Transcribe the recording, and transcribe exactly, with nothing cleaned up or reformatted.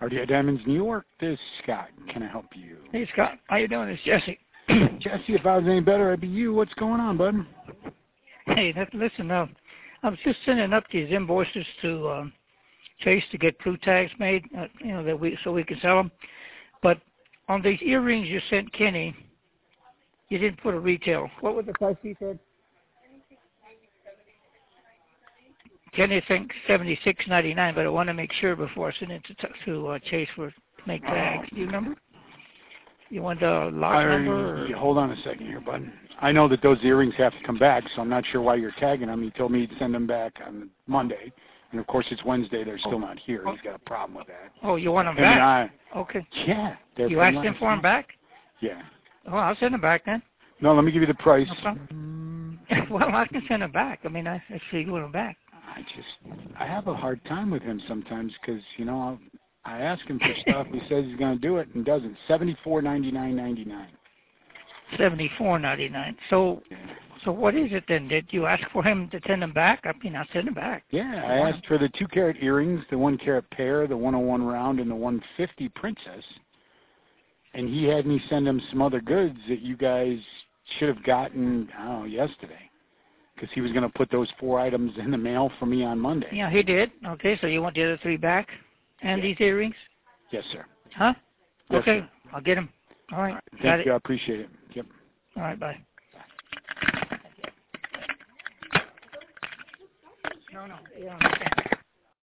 R D I Diamonds, New York. This is Scott. Can I help you? Hey, Scott. How you doing? It's Jesse. Jesse, if I was any better, I'd be you. What's going on, bud? Hey, that, listen, uh, I was just sending up these invoices to um, Chase to get blue tags made, uh, you know, that we so we can sell them. But on these earrings you sent Kenny, you didn't put a retail. What was the price he said? Kenny thinks seventy-six ninety-nine, but I want to make sure before I send it to, to uh, Chase for to make tags. Do you remember? You want the lot I, number? Or? Hold on a second here, bud. I know that those earrings have to come back, so I'm not sure why you're tagging them. He told me he'd send them back on Monday, and of course it's Wednesday. They're still not here. He's got a problem with that. Oh, you want them Him back? I, okay. Yeah. You asked him for them back? Yeah. Well, I'll send them back then. No, let me give you the price. No well, I can send them back. I mean, I actually want them back. I just, I have a hard time with him sometimes because, you know, I'll, I ask him for stuff. He says he's going to do it and doesn't. Seventy-four ninety-nine ninety-nine. Seventy-four ninety-nine. So, yeah. so what is it then? Did you ask for him to send them back? I mean, I'll send them back. Yeah, I asked for the two carat earrings, the one carat pair, the one oh one round, and the one fifty princess. And he had me send him some other goods that you guys should have gotten, I don't know, yesterday. Because he was going to put those four items in the mail for me on Monday. Yeah, he did. Okay, so you want the other three back? And yeah. These earrings? Yes, sir. Huh? Yes, okay, sir. I'll get them. All right. All right. Got Thank it. you. I appreciate it. Yep. All right, bye. bye. No, no. Yeah,